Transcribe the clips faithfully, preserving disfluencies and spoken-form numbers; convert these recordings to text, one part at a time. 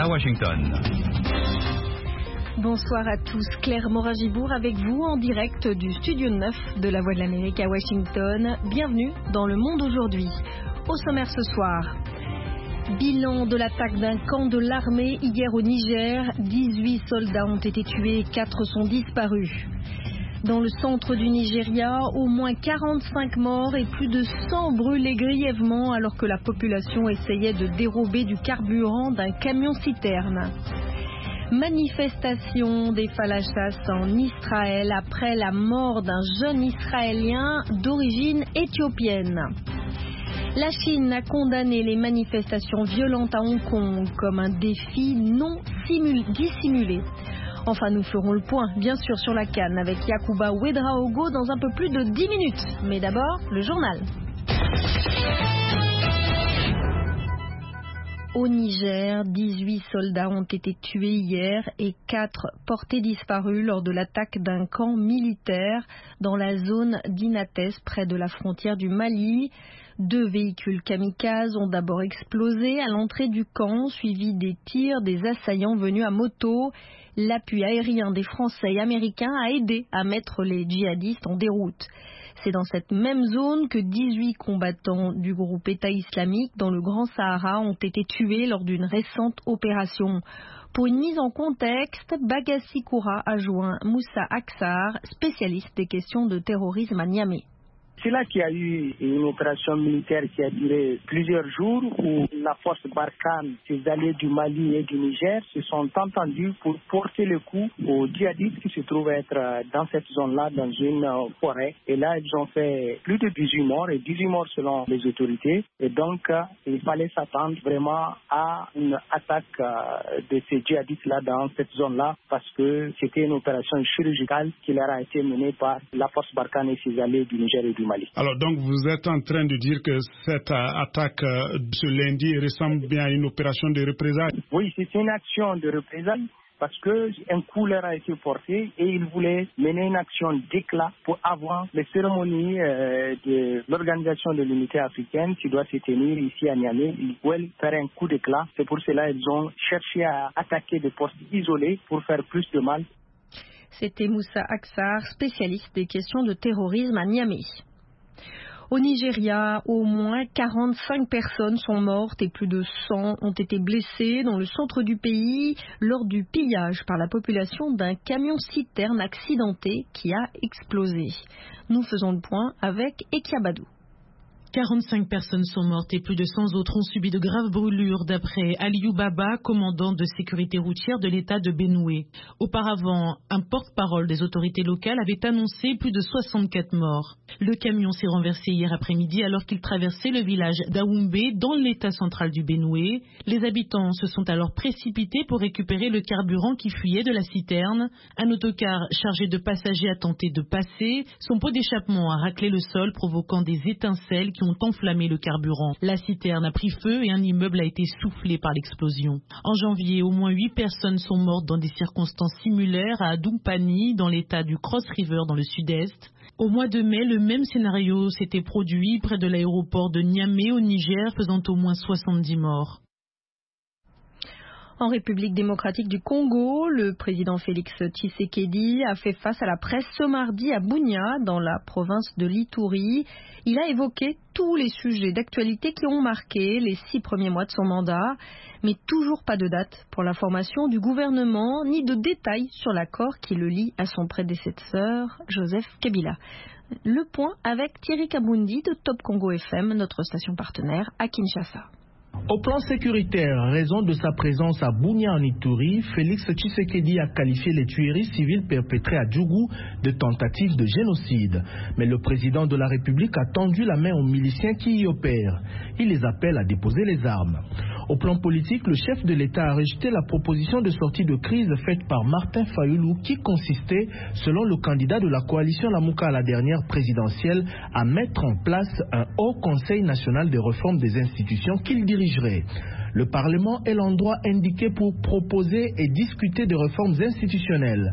à Washington. Bonsoir à tous, Claire Morin-Gibourg avec vous en direct du studio neuf de la Voix de l'Amérique à Washington. Bienvenue dans Le Monde aujourd'hui. Au sommaire ce soir, bilan de l'attaque d'un camp de l'armée hier au Niger. dix-huit soldats ont été tués, quatre sont disparus. Dans le centre du Nigeria, au moins quarante-cinq morts et plus de cent brûlés grièvement alors que la population essayait de dérober du carburant d'un camion-citerne. Manifestation des Falachas en Israël après la mort d'un jeune Israélien d'origine éthiopienne. La Chine a condamné les manifestations violentes à Hong Kong comme un défi non dissimulé. Enfin, nous ferons le point, bien sûr, sur la CAN avec Yacouba Ouedraogo dans un peu plus de dix minutes. Mais d'abord, le journal. Au Niger, dix-huit soldats ont été tués hier et quatre portés disparus lors de l'attaque d'un camp militaire dans la zone d'Inates, près de la frontière du Mali. Deux véhicules kamikazes ont d'abord explosé à l'entrée du camp, suivis des tirs des assaillants venus à moto. L'appui aérien des Français et Américains a aidé à mettre les djihadistes en déroute. C'est dans cette même zone que dix-huit combattants du groupe État islamique dans le Grand Sahara ont été tués lors d'une récente opération. Pour une mise en contexte, Bagassi Koura a joint Moussa Aksar, spécialiste des questions de terrorisme à Niamey. C'est là qu'il y a eu une opération militaire qui a duré plusieurs jours où la force Barkhane, ses alliés du Mali et du Niger se sont entendus pour porter le coup aux djihadistes qui se trouvent être dans cette zone-là, dans une forêt. Et là, ils ont fait plus de dix-huit morts, et dix-huit morts selon les autorités. Et donc, il fallait s'attendre vraiment à une attaque de ces djihadistes-là dans cette zone-là parce que c'était une opération chirurgicale qui leur a été menée par la force Barkhane et ses alliés du Niger et du Mali. Alors donc vous êtes en train de dire que cette euh, attaque euh, ce lundi ressemble bien à une opération de représailles? Oui, c'est une action de représailles parce qu'un coup leur a été porté et ils voulaient mener une action d'éclat pour avant les cérémonies euh, de l'Organisation de l'Unité africaine qui doit se tenir ici à Niamey. Ils veulent faire un coup d'éclat. C'est pour cela qu'ils ont cherché à attaquer des postes isolés pour faire plus de mal. C'était Moussa Aksar, spécialiste des questions de terrorisme à Niamey. Au Nigeria, au moins quarante-cinq personnes sont mortes et plus de cent ont été blessées dans le centre du pays lors du pillage par la population d'un camion-citerne accidenté qui a explosé. Nous faisons le point avec Ekiabadou. quarante-cinq personnes sont mortes et plus de cent autres ont subi de graves brûlures d'après Aliou Baba, commandant de sécurité routière de l'État de Benoué. Auparavant, un porte-parole des autorités locales avait annoncé plus de soixante-quatre morts. Le camion s'est renversé hier après-midi alors qu'il traversait le village d'Aoumbe dans l'État central du Benoué. Les habitants se sont alors précipités pour récupérer le carburant qui fuyait de la citerne. Un autocar chargé de passagers a tenté de passer. Son pot d'échappement a raclé le sol provoquant des étincelles qui ont enflammé le carburant. La citerne a pris feu et un immeuble a été soufflé par l'explosion. En janvier, au moins huit personnes sont mortes dans des circonstances similaires à Adumpani, dans l'état du Cross River dans le sud-est. Au mois de mai, le même scénario s'était produit près de l'aéroport de Niamey au Niger, faisant au moins soixante-dix morts. En République démocratique du Congo, le président Félix Tshisekedi a fait face à la presse ce mardi à Bunia, dans la province de l'Ituri. Il a évoqué tous les sujets d'actualité qui ont marqué les six premiers mois de son mandat, mais toujours pas de date pour la formation du gouvernement, ni de détails sur l'accord qui le lie à son prédécesseur, Joseph Kabila. Le point avec Thierry Kabundi de Top Congo F M, notre station partenaire à Kinshasa. Au plan sécuritaire, raison de sa présence à Bunia en Ituri, Félix Tshisekedi a qualifié les tueries civiles perpétrées à Djougou de tentatives de génocide. Mais le président de la République a tendu la main aux miliciens qui y opèrent. Il les appelle à déposer les armes. Au plan politique, le chef de l'État a rejeté la proposition de sortie de crise faite par Martin Fayulu qui consistait, selon le candidat de la coalition Lamouka à la dernière présidentielle, à mettre en place un haut conseil national de réforme des institutions qu'il dirigerait. Le Parlement est l'endroit indiqué pour proposer et discuter de réformes institutionnelles.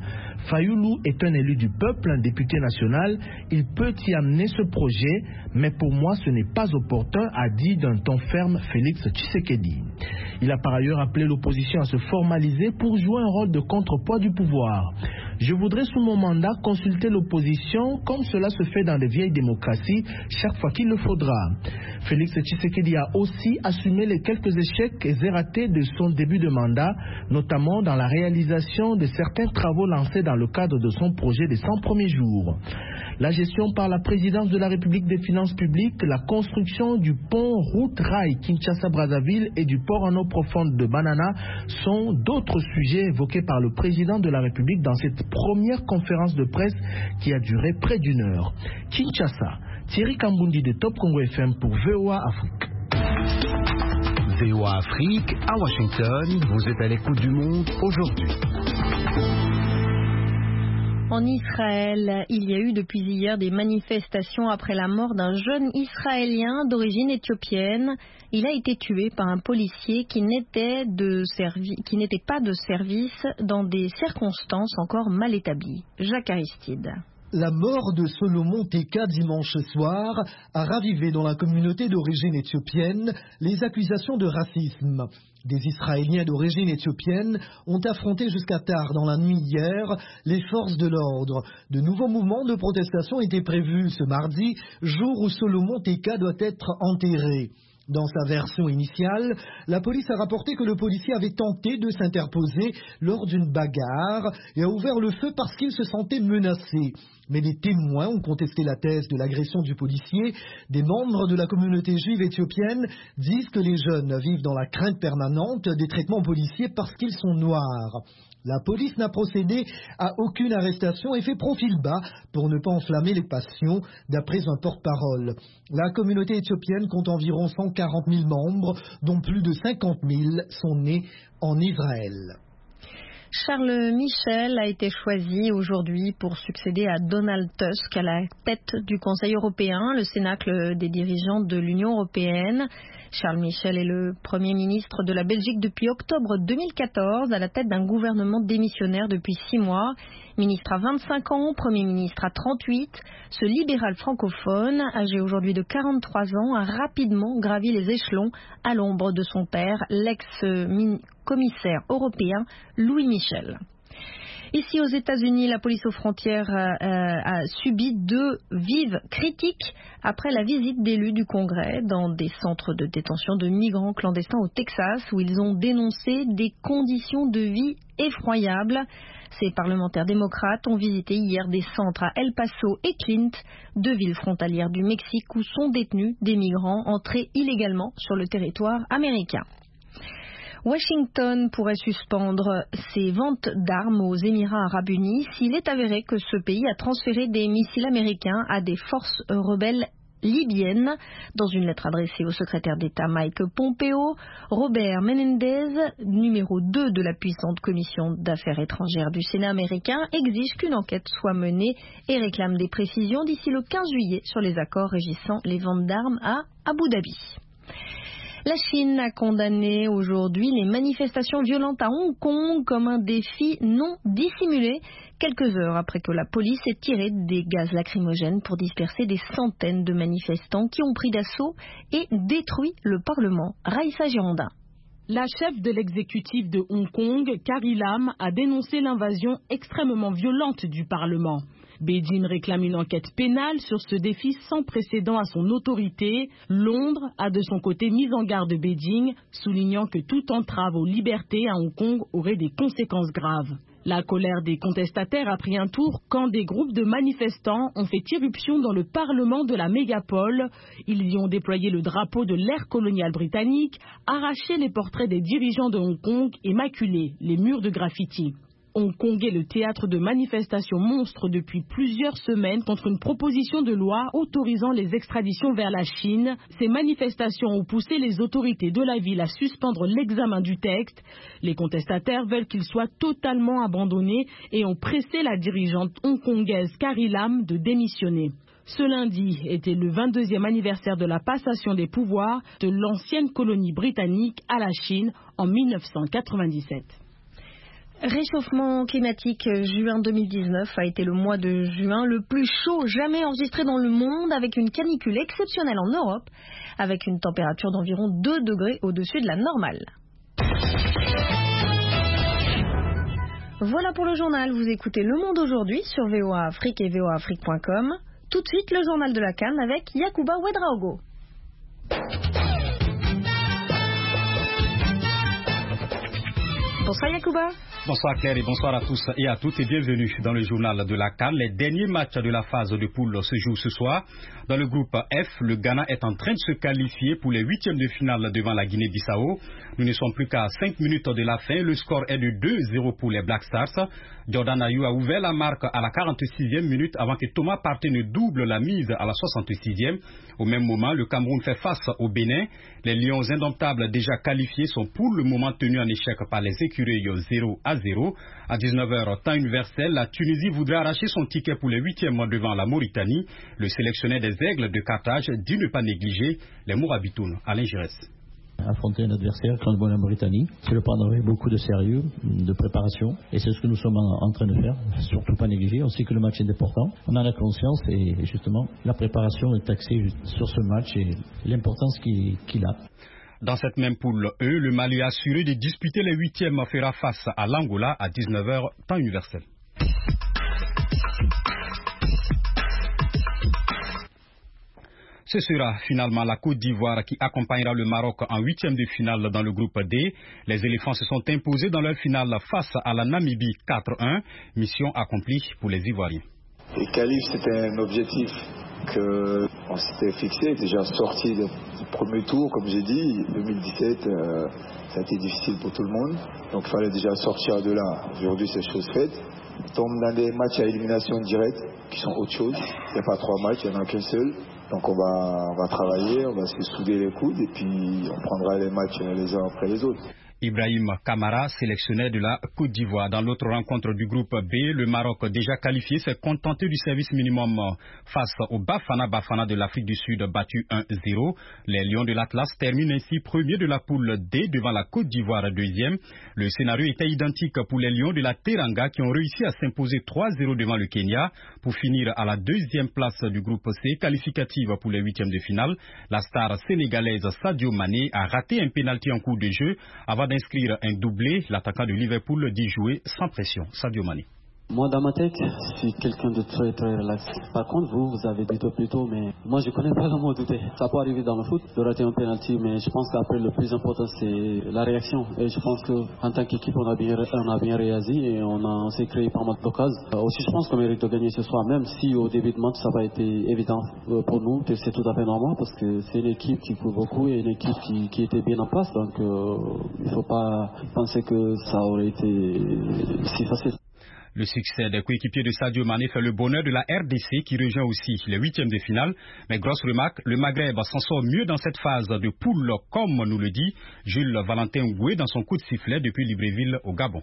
Fayulu est un élu du peuple, un député national. Il peut y amener ce projet, mais pour moi, ce n'est pas opportun, a dit d'un ton ferme Félix Tshisekedi. Il a par ailleurs appelé l'opposition à se formaliser pour jouer un rôle de contrepoids du pouvoir. Je voudrais sous mon mandat consulter l'opposition comme cela se fait dans les vieilles démocraties chaque fois qu'il le faudra. Félix Tshisekedi a aussi assumé les quelques échecs et ratés de son début de mandat, notamment dans la réalisation de certains travaux lancés dans le cadre de son projet des cent premiers jours. La gestion par la présidence de la République des finances publiques, la construction du pont route-rail Kinshasa-Brazzaville et du port en eau profonde de Banana sont d'autres sujets évoqués par le président de la République dans cette première conférence de presse qui a duré près d'une heure. Kinshasa, Thierry Kambundi de Top Congo F M pour V O A Afrique. V O A Afrique, à Washington, vous êtes à l'écoute du monde aujourd'hui. En Israël, il y a eu depuis hier des manifestations après la mort d'un jeune Israélien d'origine éthiopienne. Il a été tué par un policier qui n'était de servi... qui n'était pas de service dans des circonstances encore mal établies. Jacques Aristide. La mort de Solomon Teka dimanche soir a ravivé dans la communauté d'origine éthiopienne les accusations de racisme. Des Israéliens d'origine éthiopienne ont affronté jusqu'à tard dans la nuit hier les forces de l'ordre. De nouveaux mouvements de protestation étaient prévus ce mardi, jour où Solomon Teka doit être enterré. Dans sa version initiale, la police a rapporté que le policier avait tenté de s'interposer lors d'une bagarre et a ouvert le feu parce qu'il se sentait menacé. Mais les témoins ont contesté la thèse de l'agression du policier. Des membres de la communauté juive éthiopienne disent que les jeunes vivent dans la crainte permanente des traitements policiers parce qu'ils sont noirs. La police n'a procédé à aucune arrestation et fait profil bas pour ne pas enflammer les passions, d'après un porte-parole. La communauté éthiopienne compte environ cent quarante mille membres, dont plus de cinquante mille sont nés en Israël. Charles Michel a été choisi aujourd'hui pour succéder à Donald Tusk à la tête du Conseil européen, le cénacle des dirigeants de l'Union européenne. Charles Michel est le Premier ministre de la Belgique depuis octobre deux mille quatorze, à la tête d'un gouvernement démissionnaire depuis six mois. Ministre à vingt-cinq ans, Premier ministre à trente-huit, ce libéral francophone, âgé aujourd'hui de quarante-trois ans, a rapidement gravi les échelons à l'ombre de son père, l'ex-commissaire européen Louis Michel. Ici aux États-Unis, la police aux frontières euh, a subi deux vives critiques après la visite d'élus du Congrès dans des centres de détention de migrants clandestins au Texas où ils ont dénoncé des conditions de vie effroyables. Ces parlementaires démocrates ont visité hier des centres à El Paso et Clint, deux villes frontalières du Mexique où sont détenus des migrants entrés illégalement sur le territoire américain. Washington pourrait suspendre ses ventes d'armes aux Émirats arabes unis s'il est avéré que ce pays a transféré des missiles américains à des forces rebelles libyennes. Dans une lettre adressée au secrétaire d'État Mike Pompeo, Robert Menendez, numéro deux de la puissante commission d'affaires étrangères du Sénat américain, exige qu'une enquête soit menée et réclame des précisions d'ici le quinze juillet sur les accords régissant les ventes d'armes à Abu Dhabi. La Chine a condamné aujourd'hui les manifestations violentes à Hong Kong comme un défi non dissimulé, quelques heures après que la police ait tiré des gaz lacrymogènes pour disperser des centaines de manifestants qui ont pris d'assaut et détruit le Parlement. Raïssa Girondin. La chef de l'exécutif de Hong Kong, Carrie Lam, a dénoncé l'invasion extrêmement violente du Parlement. Beijing réclame une enquête pénale sur ce défi sans précédent à son autorité. Londres a de son côté mis en garde Beijing, soulignant que toute entrave aux libertés à Hong Kong aurait des conséquences graves. La colère des contestataires a pris un tour quand des groupes de manifestants ont fait irruption dans le Parlement de la mégapole. Ils y ont déployé le drapeau de l'ère coloniale britannique, arraché les portraits des dirigeants de Hong Kong et maculé les murs de graffiti. Hong Kong est le théâtre de manifestations monstres depuis plusieurs semaines contre une proposition de loi autorisant les extraditions vers la Chine. Ces manifestations ont poussé les autorités de la ville à suspendre l'examen du texte. Les contestataires veulent qu'il soit totalement abandonné et ont pressé la dirigeante hongkongaise Carrie Lam de démissionner. Ce lundi était le vingt-deuxième anniversaire de la passation des pouvoirs de l'ancienne colonie britannique à la Chine en mille neuf cent quatre-vingt-dix-sept. Réchauffement climatique, juin deux mille dix-neuf a été le mois de juin le plus chaud jamais enregistré dans le monde, avec une canicule exceptionnelle en Europe, avec une température d'environ deux degrés au-dessus de la normale. Voilà pour le journal. Vous écoutez Le Monde aujourd'hui sur V O A Afrique et V O A Afrique point com. Tout de suite, le journal de la C A N avec Yacouba Ouedraogo. Bonsoir Yacouba. Bonsoir Claire et bonsoir à tous et à toutes et bienvenue dans le journal de la C A N. Les derniers matchs de la phase de poule se jouent ce soir. Dans le groupe F, le Ghana est en train de se qualifier pour les huitièmes de finale devant la Guinée-Bissau. Nous ne sommes plus qu'à cinq minutes de la fin. Le score est de deux zéro pour les Black Stars. Jordan Ayew a ouvert la marque à la quarante-sixième minute avant que Thomas Partey ne double la mise à la soixante-sixième. Au même moment, le Cameroun fait face au Bénin. Les Lions indomptables déjà qualifiés sont pour le moment tenus en échec par les écureuils zéro à zéro. À dix-neuf heures, temps universel, la Tunisie voudrait arracher son ticket pour les huitièmes devant la Mauritanie. Le sélectionneur des Aigles de Carthage dit ne pas négliger les Mourabitounes. Alain Giresse. Affronter un adversaire comme la Mauritanie, c'est le prendre avec beaucoup de sérieux, de préparation, et c'est ce que nous sommes en, en train de faire, surtout pas négliger. On sait que le match est important, on en a conscience, et justement la préparation est axée sur ce match et l'importance qu'il, qu'il a. Dans cette même poule E, le Mali assuré de disputer les huitièmes fera face à l'Angola à dix-neuf heures, temps universel. Ce sera finalement la Côte d'Ivoire qui accompagnera le Maroc en huitième de finale dans le groupe D. Les éléphants se sont imposés dans leur finale face à la Namibie quatre un. Mission accomplie pour les Ivoiriens. Les qualifs, c'était un objectif qu'on s'était fixé, déjà sorti du premier tour, comme j'ai dit. deux mille dix-sept, euh, ça a été difficile pour tout le monde. Donc il fallait déjà sortir de là. Aujourd'hui, c'est chose faite. On tombe dans des matchs à élimination directe qui sont autre chose. Il n'y a pas trois matchs, il n'y en a qu'un seul. Donc on va, on va travailler, on va se souder les coudes et puis on prendra les matchs les uns après les autres. Ibrahim Kamara, sélectionneur de la Côte d'Ivoire. Dans l'autre rencontre du groupe B, le Maroc, déjà qualifié, s'est contenté du service minimum face au Bafana Bafana de l'Afrique du Sud, battu un zéro. Les Lions de l'Atlas terminent ainsi premier de la poule D devant la Côte d'Ivoire deuxième. Le scénario était identique pour les Lions de la Teranga qui ont réussi à s'imposer trois zéro devant le Kenya pour finir à la deuxième place du groupe C, qualificative pour les huitièmes de finale. La star sénégalaise Sadio Mané a raté un pénalty en cours de jeu avant d'inscrire un doublé. L'attaquant de Liverpool dit jouer sans pression. Sadio Mané. Moi, dans ma tête, je suis quelqu'un de très très relax. Par contre, vous, vous avez dit plus tôt, mais moi, je connais pas le mot douter. Ça peut arriver dans le foot de rater un penalty, mais je pense qu'après, le plus important, c'est la réaction. Et je pense qu'en tant qu'équipe, on a bien, on a bien réagi et on, a, on s'est créé pas mal d'occasions. Euh, aussi, je pense qu'on mérite de gagner ce soir, même si au début de match, ça n'a pas été évident pour nous. C'est tout à fait normal parce que c'est une équipe qui court beaucoup et une équipe qui, qui était bien en place. Donc, euh, il ne faut pas penser que ça aurait été si facile. Le succès des coéquipiers de Sadio Mané fait le bonheur de la R D C qui rejoint aussi les huitièmes de finale. Mais grosse remarque, le Maghreb s'en sort mieux dans cette phase de poule, comme nous le dit Jules Valentin Goué dans son coup de sifflet depuis Libreville au Gabon.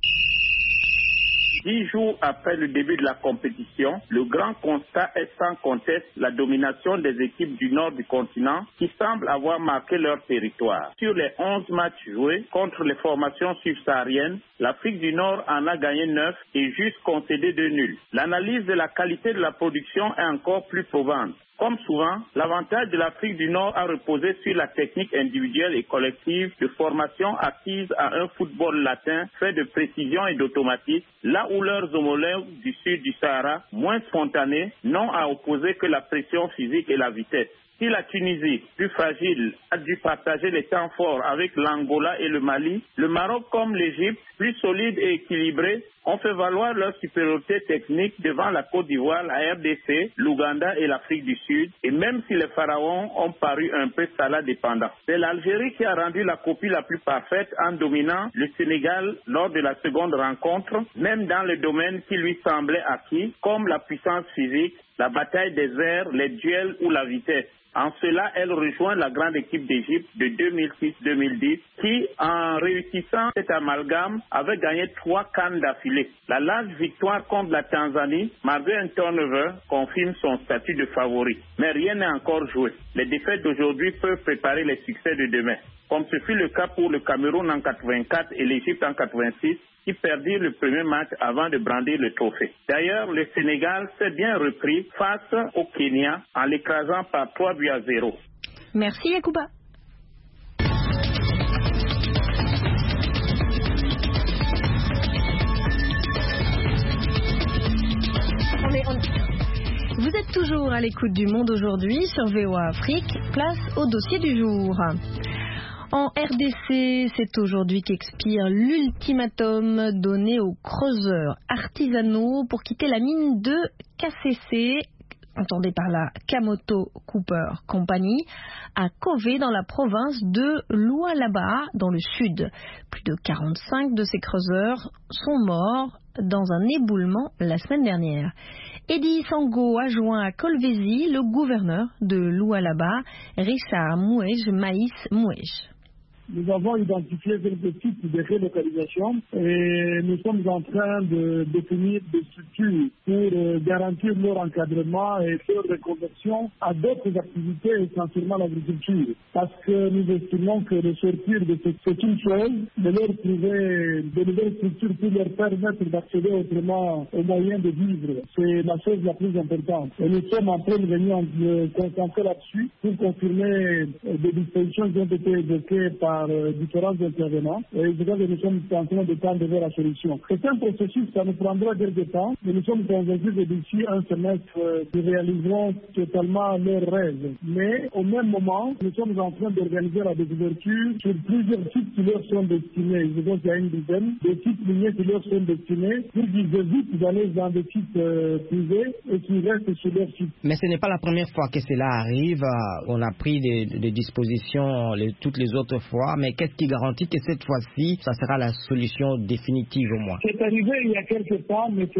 Dix jours après le début de la compétition, le grand constat est sans conteste la domination des équipes du nord du continent qui semblent avoir marqué leur territoire. Sur les onze matchs joués contre les formations subsahariennes, l'Afrique du Nord en a gagné neuf et juste concédé deux nuls. L'analyse de la qualité de la production est encore plus probante. Comme souvent, l'avantage de l'Afrique du Nord a reposé sur la technique individuelle et collective de formation acquise à un football latin fait de précision et d'automatisme, là où leurs homologues du sud du Sahara, moins spontanés, n'ont à opposer que la pression physique et la vitesse. Si la Tunisie, plus fragile, a dû partager les temps forts avec l'Angola et le Mali, le Maroc comme l'Égypte, plus solide et équilibré, ont fait valoir leur supériorité technique devant la Côte d'Ivoire, la R D C, l'Ouganda et l'Afrique du Sud, et même si les pharaons ont paru un peu Salah dépendants. C'est l'Algérie qui a rendu la copie la plus parfaite en dominant le Sénégal lors de la seconde rencontre, même dans les domaines qui lui semblaient acquis, comme la puissance physique, la bataille des airs, les duels ou la vitesse. En cela, elle rejoint la grande équipe d'Égypte de deux mille six deux mille dix qui, en réussissant cet amalgame, avait gagné trois CAN d'affilée. immaculée. La large victoire contre la Tanzanie, malgré un turnover, confirme son statut de favori. Mais rien n'est encore joué. Les défaites d'aujourd'hui peuvent préparer les succès de demain. Comme ce fut le cas pour le Cameroun en quatre-vingt-quatre et l'Égypte en quatre-vingt-six, qui perdirent le premier match avant de brandir le trophée. D'ailleurs, le Sénégal s'est bien repris face au Kenya en l'écrasant par trois buts à zéro. Merci Yacouba. On est, on... Vous êtes toujours à l'écoute du Monde aujourd'hui sur V O A Afrique. Place au dossier du jour. En R D C, c'est aujourd'hui qu'expire l'ultimatum donné aux creuseurs artisanaux pour quitter la mine de K C C, entendez par la Kamoto Copper Company, à Kové dans la province de Lualaba dans le sud. Plus de quarante-cinq de ces creuseurs sont morts dans un éboulement la semaine dernière. Eddie Sango a joint à Kolwezi le gouverneur de Lualaba, Richard Mouej Maïs Mouej. Nous avons identifié quelques types de relocalisation et nous sommes en train de définir des structures pour euh, garantir leur encadrement et leur reconversion à d'autres activités, essentiellement l'agriculture. Parce que nous estimons que de sortir de ce, c'est une chose, de leur trouver de nouvelles structures pour leur permettre d'accéder autrement aux moyens de vivre. C'est la chose la plus importante. Et nous sommes en train de venir nous concentrer là-dessus pour confirmer euh, des dispositions qui ont été évoquées par Euh, différents intervenants et je crois que nous sommes en train de tendre vers la solution. C'est un processus, ça nous prendra quelques temps, mais nous sommes convaincus que d'ici un semestre, euh, nous réaliserons totalement leurs rêves. Mais au même moment, nous sommes en train d'organiser la découverture sur plusieurs sites qui leur sont destinés. Je pense qu'il y a une dizaine de sites miniers qui leur sont destinés pour qu'ils évitent d'aller dans des sites euh, privés et qu'ils restent sur leur site. Mais ce n'est pas la première fois que cela arrive. On a pris des, des dispositions les, toutes les autres fois. Mais qu'est-ce qui garantit que cette fois-ci, ça sera la solution définitive au moins? C'est arrivé il y a quelques temps, mais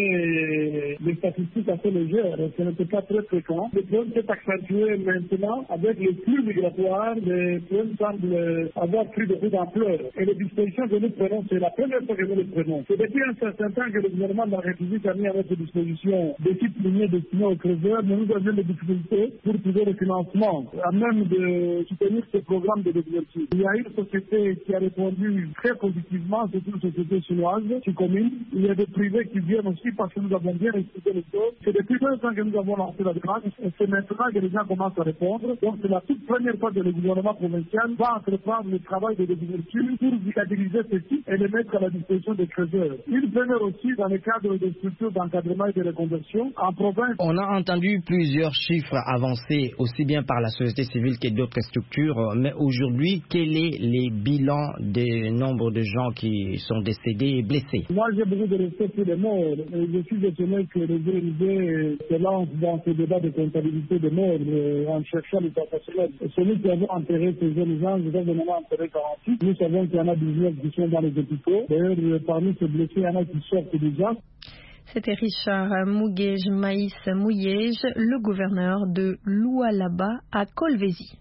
c'était des statistiques assez légères. Ce n'était pas très fréquent. Le problème s'est accentué maintenant avec le flux migratoire. Le problème semble avoir pris beaucoup d'ampleur. Et les dispositions que nous prenons, c'est la première fois que nous les prenons. C'est depuis un certain temps que le gouvernement de la République a mis à notre disposition des sites miniers destinés aux creuseurs, mais nous avions des difficultés pour trouver le financement, à même de soutenir ce programme de développement. Il y a une société qui a répondu très positivement, c'est une société chinoise, qui commune. Il y a des privés qui viennent aussi parce que nous avons bien expliqué les choses. C'est depuis deux ans que nous avons lancé la démarche et c'est maintenant que les gens commencent à répondre. Donc c'est la toute première fois que le gouvernement provincial va entreprendre le travail de développement pour stabiliser ces sites et les mettre à la disposition des creuseurs. Une première aussi dans le cadre des structures d'encadrement et de reconversion en province. On a entendu plusieurs chiffres avancés aussi bien par la société civile que d'autres structures, mais aujourd'hui, quel est les bilans des nombres de gens qui sont décédés et blessés? Moi, j'ai beaucoup de respect pour les morts. Et je suis étonné que les O N G se lancent dans ce débat de comptabilité des morts euh, en cherchant les professionnels. Celui qui avait enterré ces jeunes gens, je vais demander enterré quarante-six. Nous savons qu'il y en a dix-neuf qui sont dans les hôpitaux. D'ailleurs, parmi ces blessés, il y en a qui sortent déjà. C'était Richard Mouej Maïs Mouej, le gouverneur de Lualaba à Kolwezi.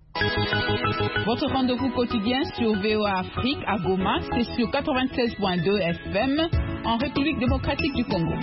Votre rendez-vous quotidien sur V O A Afrique à Goma, c'est sur quatre-vingt-seize point deux F M en République démocratique du Congo.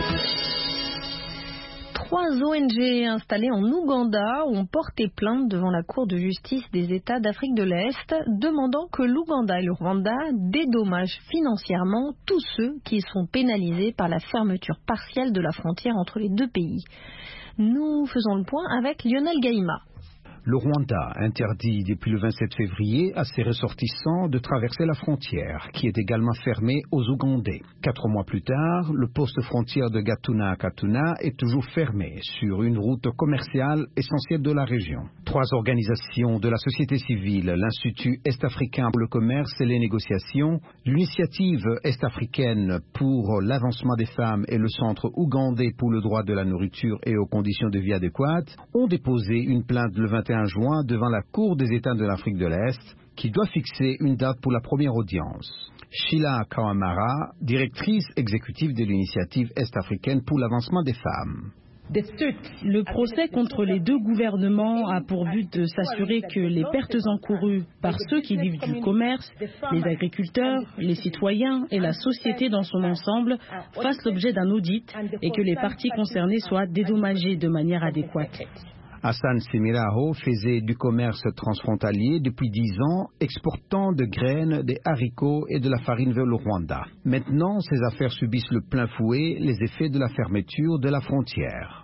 Trois O N G installées en Ouganda ont porté plainte devant la Cour de justice des États d'Afrique de l'Est, demandant que l'Ouganda et le Rwanda dédommagent financièrement tous ceux qui sont pénalisés par la fermeture partielle de la frontière entre les deux pays. Nous faisons le point avec Lionel Gaïma. Le Rwanda interdit depuis le vingt-sept février à ses ressortissants de traverser la frontière, qui est également fermée aux Ougandais. Quatre mois plus tard, le poste frontière de Gatuna à Katuna est toujours fermé sur une route commerciale essentielle de la région. Trois organisations de la société civile, l'Institut Est-Africain pour le commerce et les négociations, l'Initiative Est-Africaine pour l'avancement des femmes et le Centre ougandais pour le droit de la nourriture et aux conditions de vie adéquates, ont déposé une plainte le vingt et un juin devant la Cour des États de l'Afrique de l'Est, qui doit fixer une date pour la première audience. Sheila Kawamara, directrice exécutive de l'Initiative Est-Africaine pour l'avancement des femmes. Le procès contre les deux gouvernements a pour but de s'assurer que les pertes encourues par ceux qui vivent du commerce, les agriculteurs, les citoyens et la société dans son ensemble fassent l'objet d'un audit et que les parties concernées soient dédommagées de manière adéquate. Hassan Semiraho faisait du commerce transfrontalier depuis dix ans, exportant de graines, des haricots et de la farine vers le Rwanda. Maintenant, ses affaires subissent le plein fouet les effets de la fermeture de la frontière.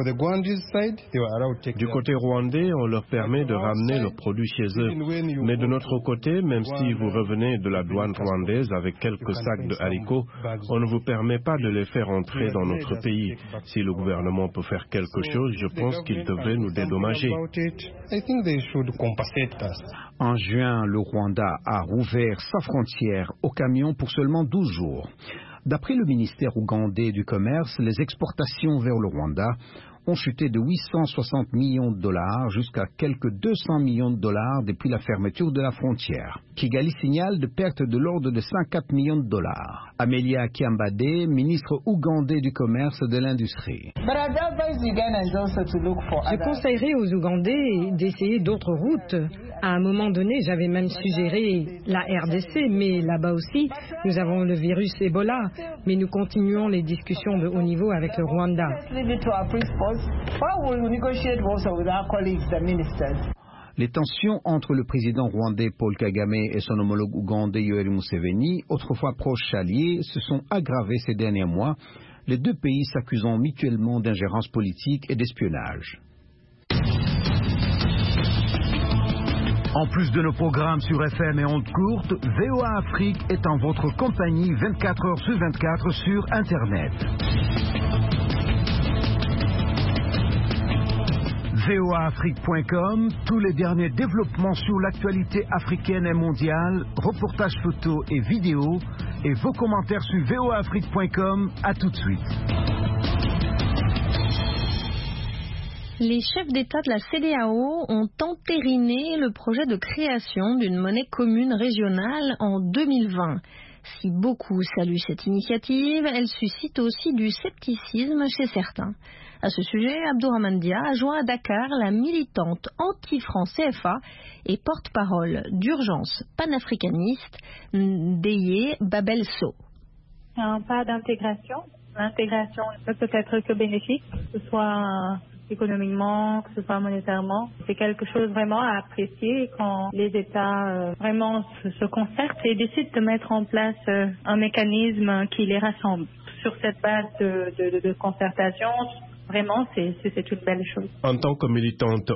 Du côté rwandais, on leur permet de ramener leurs produits chez eux. Mais de notre côté, même si vous revenez de la douane rwandaise avec quelques sacs de haricots, on ne vous permet pas de les faire entrer dans notre pays. Si le gouvernement peut faire quelque chose, je pense qu'il devrait nous dédommager. En juin, le Rwanda a rouvert sa frontière aux camions pour seulement douze jours. D'après le ministère ougandais du Commerce, les exportations vers le Rwanda ont chuté de huit cent soixante millions de dollars jusqu'à quelques deux cents millions de dollars depuis la fermeture de la frontière. Kigali signale de pertes de l'ordre de cinquante-quatre millions de dollars. Amelia Kiambade, ministre ougandais du Commerce et de l'Industrie. Je conseillerais aux Ougandais d'essayer d'autres routes. À un moment donné, j'avais même suggéré la R D C, mais là-bas aussi, nous avons le virus Ebola. Mais nous continuons les discussions de haut niveau avec le Rwanda. Les tensions entre le président rwandais Paul Kagame et son homologue ougandais Yoweri Museveni, autrefois proches alliés, se sont aggravées ces derniers mois, les deux pays s'accusant mutuellement d'ingérence politique et d'espionnage. En plus de nos programmes sur F M et ondes courtes, V O A Afrique est en votre compagnie vingt-quatre heures sur vingt-quatre sur Internet. V O A Afrique point com, tous les derniers développements sur l'actualité africaine et mondiale, reportages photos et vidéos, et vos commentaires sur V O A Afrique point com. À tout de suite. Les chefs d'État de la C E D E A O ont entériné le projet de création d'une monnaie commune régionale en deux mille vingt. Si beaucoup saluent cette initiative, elle suscite aussi du scepticisme chez certains. À ce sujet, Abdourahmane Dia a joint à Dakar la militante anti-franc C F A et porte-parole d'urgence panafricaniste Ndeye Babel Sow. C'est un pas d'intégration. L'intégration ne peut être que bénéfique, que ce soit économiquement, que ce soit monétairement. C'est quelque chose vraiment à apprécier quand les États euh, vraiment se, se concertent et décident de mettre en place euh, un mécanisme qui les rassemble. Sur cette base de, de, de concertation, vraiment, c'est, c'est, c'est une belle chose. En tant que militante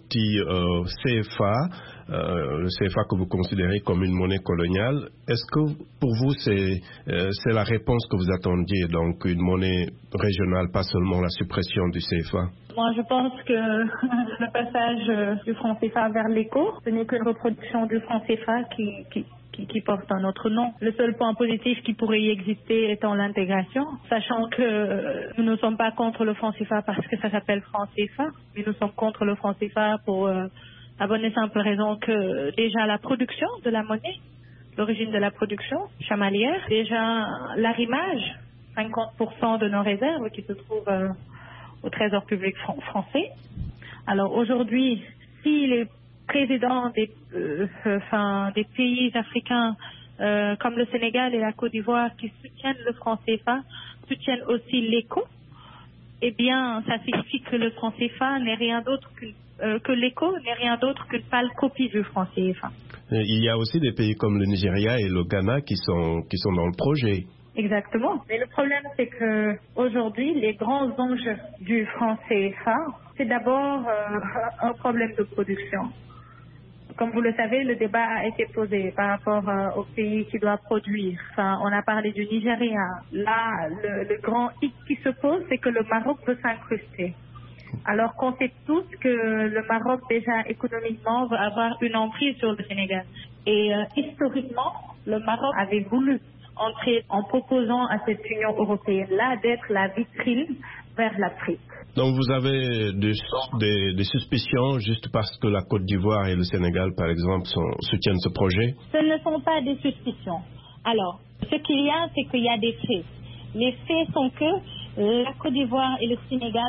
anti-C F A, euh, le C F A que vous considérez comme une monnaie coloniale, est-ce que pour vous c'est, euh, c'est la réponse que vous attendiez, donc une monnaie régionale, pas seulement la suppression du C F A? Moi, je pense que le passage du franc C F A vers l'éco, ce n'est qu'une reproduction du franc C F A qui, qui, qui, qui porte un autre nom. Le seul point positif qui pourrait y exister étant l'intégration, sachant que nous ne sommes pas contre le franc C F A parce que ça s'appelle franc C F A, mais nous sommes contre le franc C F A pour euh, la bonne et simple raison que déjà la production de la monnaie, l'origine de la production chamalière, déjà l'arrimage, cinquante pour cent de nos réserves qui se trouvent euh, au Trésor public fr- français. Alors aujourd'hui, si les présidents des, euh, enfin, des pays africains euh, comme le Sénégal et la Côte d'Ivoire qui soutiennent le franc C F A, soutiennent aussi l'éco, eh bien, ça signifie que le franc C F A n'est rien d'autre qu'une, euh, que l'éco n'est rien d'autre qu'une pâle copie du franc C F A. Il y a aussi des pays comme le Nigeria et le Ghana qui sont, qui sont dans le projet. Exactement. Mais le problème, c'est que aujourd'hui, les grands enjeux du franc C F A, c'est d'abord euh, un problème de production. Comme vous le savez, le débat a été posé par rapport euh, au pays qui doit produire. Enfin, on a parlé du Nigeria. Là, le, le grand hic qui se pose, c'est que le Maroc veut s'incruster. Alors qu'on sait tous que le Maroc, déjà économiquement, veut avoir une emprise sur le Sénégal. Et euh, historiquement, le Maroc avait voulu entrer en proposant à cette Union européenne-là d'être la vitrine vers l'Afrique. Donc vous avez des, des, des suspicions juste parce que la Côte d'Ivoire et le Sénégal, par exemple, sont, soutiennent ce projet? Ce ne sont pas des suspicions. Alors, ce qu'il y a, c'est qu'il y a des faits. Les faits sont que la Côte d'Ivoire et le Sénégal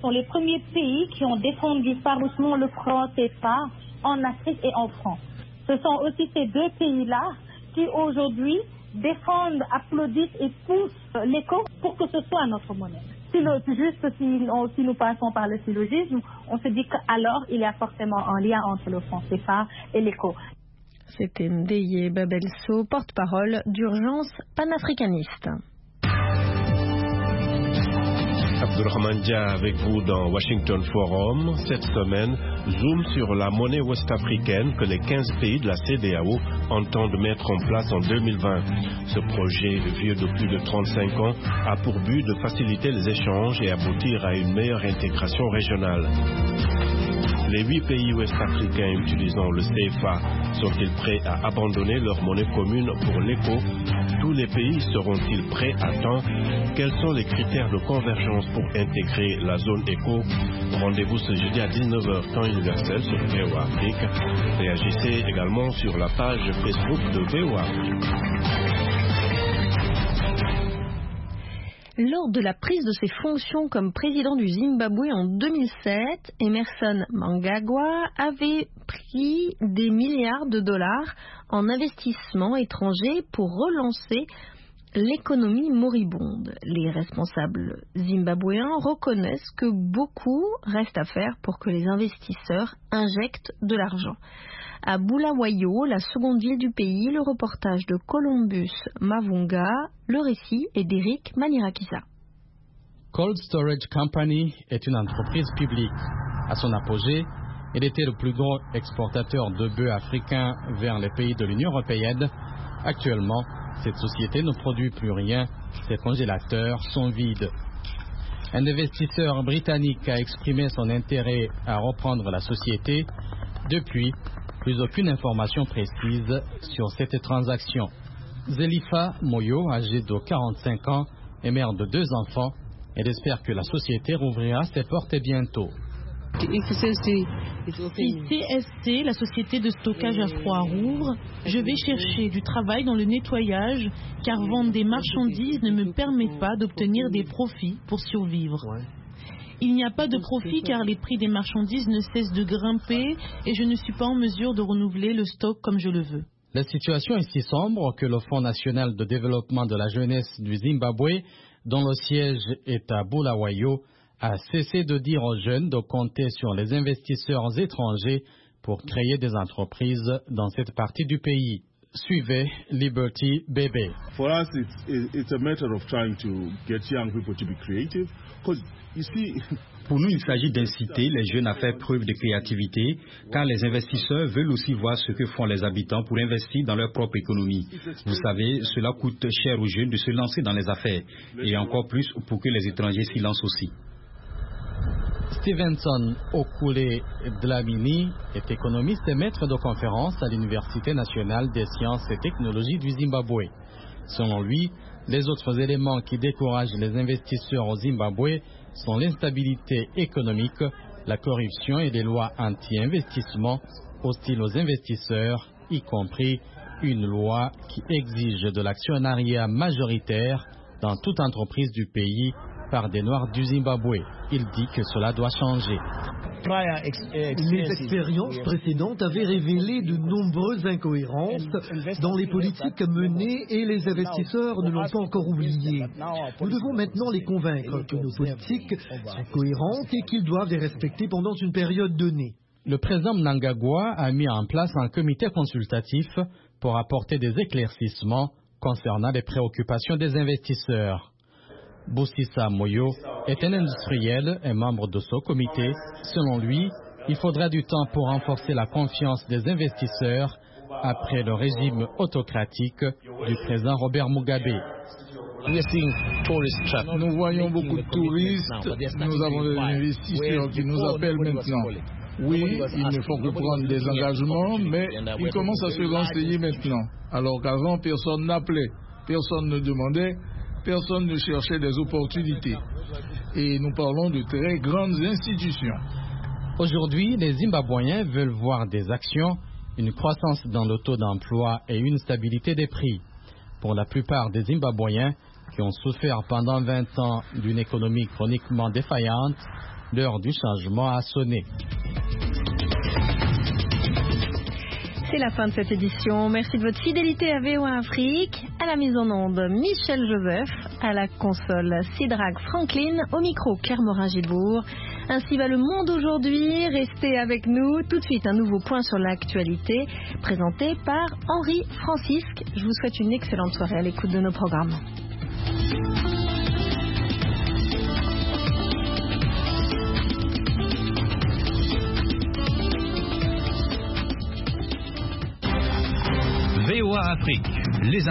sont les premiers pays qui ont défendu farouchement le franc C F A en Afrique et en France. Ce sont aussi ces deux pays-là qui aujourd'hui défendent, applaudissent et poussent l'éco pour que ce soit notre monnaie. Si le, juste si, on, si nous passons par le syllogisme, on se dit qu'alors il y a forcément un lien entre le franc C F A et l'éco. C'était Ndeye Babelso, porte-parole d'Urgence panafricaniste. Abdurrahman Dia avec vous dans Washington Forum. Cette semaine, zoom sur la monnaie ouest-africaine que les quinze pays de la C E D E A O entendent mettre en place en deux mille vingt. Ce projet, vieux de plus de trente-cinq ans, a pour but de faciliter les échanges et aboutir à une meilleure intégration régionale. Les huit pays ouest-africains utilisant le C F A sont-ils prêts à abandonner leur monnaie commune pour l'éco? Tous les pays seront-ils prêts à temps? Quels sont les critères de convergence pour intégrer la zone éco? Rendez-vous ce jeudi à dix-neuf heures temps universel sur V O A Afrique. Réagissez également sur la page Facebook de V O A Afrique. Lors de la prise de ses fonctions comme président du Zimbabwe en deux mille sept, Emmerson Mnangagwa avait pris des milliards de dollars en investissements étrangers pour relancer l'économie moribonde. Les responsables zimbabwéens reconnaissent que beaucoup reste à faire pour que les investisseurs injectent de l'argent. À Bulawayo, la seconde ville du pays, le reportage de Columbus Mavunga, le récit est d'Eric Manirakisa. Cold Storage Company est une entreprise publique. À son apogée, elle était le plus gros exportateur de bœufs africains vers les pays de l'Union européenne. Actuellement, cette société ne produit plus rien, ses congélateurs sont vides. Un investisseur britannique a exprimé son intérêt à reprendre la société. Depuis, plus aucune information précise sur cette transaction. Zelifa Moyo, âgée de quarante-cinq ans, est mère de deux enfants. Elle espère que la société rouvrira ses portes bientôt. Si C S C, la société de stockage à froid, rouvre, je vais chercher du travail dans le nettoyage, car vendre des marchandises ne me permet pas d'obtenir des profits pour survivre. Il n'y a pas de profit car les prix des marchandises ne cessent de grimper et je ne suis pas en mesure de renouveler le stock comme je le veux. La situation est si sombre que le Fonds national de développement de la jeunesse du Zimbabwe, dont le siège est à Bulawayo, a cessé de dire aux jeunes de compter sur les investisseurs étrangers pour créer des entreprises dans cette partie du pays. Suivez Liberty Bébé. For us, it's, it's a matter of trying to get young people to be creative. Because you see, pour nous, il s'agit d'inciter les jeunes à faire preuve de créativité, car les investisseurs veulent aussi voir ce que font les habitants pour investir dans leur propre économie. Vous savez, cela coûte cher aux jeunes de se lancer dans les affaires, et encore plus pour que les étrangers s'y lancent aussi. Stevenson Okule Dlamini est économiste et maître de conférence à l'Université nationale des sciences et technologies du Zimbabwe. Selon lui, les autres éléments qui découragent les investisseurs au Zimbabwe sont l'instabilité économique, la corruption et des lois anti-investissement hostiles aux investisseurs, y compris une loi qui exige de l'actionnariat majoritaire dans toute entreprise du pays par des Noirs du Zimbabwe. Il dit que cela doit changer. Les expériences précédentes avaient révélé de nombreuses incohérences dans les politiques menées et les investisseurs ne l'ont pas encore oublié. Nous devons maintenant les convaincre que nos politiques sont cohérentes et qu'ils doivent les respecter pendant une période donnée. Le président Mnangagwa a mis en place un comité consultatif pour apporter des éclaircissements concernant les préoccupations des investisseurs. Boussissa Moyo est un industriel et membre de ce comité. Selon lui, il faudra du temps pour renforcer la confiance des investisseurs après le régime autocratique du président Robert Mugabe. Nous voyons beaucoup de touristes, nous avons des investisseurs qui nous appellent maintenant. Oui, il ne faut que prendre des engagements, mais ils commencent à se renseigner maintenant. Alors qu'avant, personne n'appelait, personne ne demandait. Personne ne cherchait des opportunités. Et nous parlons de très grandes institutions. Aujourd'hui, les Zimbabwéens veulent voir des actions, une croissance dans le taux d'emploi et une stabilité des prix. Pour la plupart des Zimbabwéens qui ont souffert pendant vingt ans d'une économie chroniquement défaillante, L'heure du changement a sonné. C'est la fin de cette édition. Merci de votre fidélité à V O A Afrique. À la mise en onde, Michel Joseph. À la console, Sidrag Franklin. Au micro, Claire Morin-Gilbourg. Ainsi va le monde aujourd'hui. Restez avec nous. Tout de suite, un nouveau point sur l'actualité présenté par Henri Francisque. Je vous souhaite une excellente soirée à l'écoute de nos programmes. V O A Afrique. Les